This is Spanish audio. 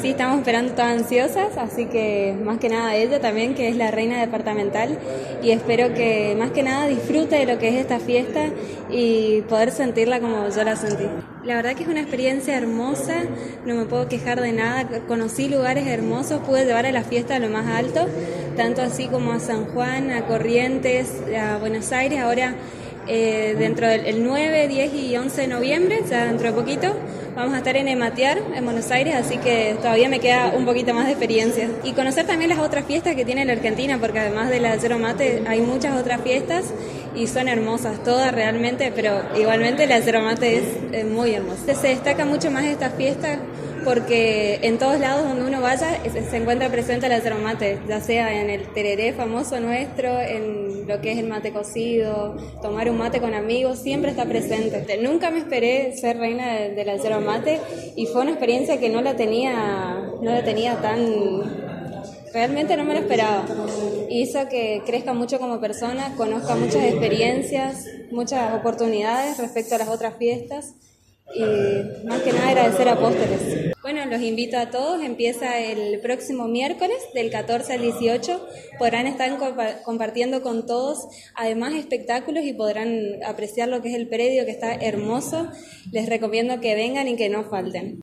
sí, estamos esperando todas ansiosas, así que más que nada ella también, que es la reina departamental, y espero que más que nada disfrute de lo que es esta fiesta y poder sentirla como yo la sentí. La verdad que es una experiencia hermosa, no me puedo quejar de nada, conocí lugares hermosos, pude llevar a la fiesta a lo más alto, tanto así como a San Juan, a Corrientes, a Buenos Aires, ahora dentro del 9, 10 y 11 de noviembre, ya dentro de poquito, vamos a estar en Ematear, en Buenos Aires, así que todavía me queda un poquito más de experiencia. Y conocer también las otras fiestas que tiene la Argentina, porque además de la yerba mate hay muchas otras fiestas y son hermosas todas realmente, pero igualmente la yerba mate es muy hermosa. Se destaca mucho más esta fiesta porque en todos lados donde uno vaya se encuentra presente la yerba mate, ya sea en el tereré famoso nuestro, en lo que es el mate cocido, tomar un mate con amigos, siempre está presente. Nunca me esperé ser reina de la yerba mate y fue una experiencia que no la tenía tan... Realmente no me lo esperaba. Hizo que crezca mucho como persona, conozca muchas experiencias, muchas oportunidades respecto a las otras fiestas y más que nada agradecer a Apóstoles. Bueno, los invito a todos, empieza el próximo miércoles del 14 al 18, podrán estar compartiendo con todos, además espectáculos y podrán apreciar lo que es el predio que está hermoso, les recomiendo que vengan y que no falten.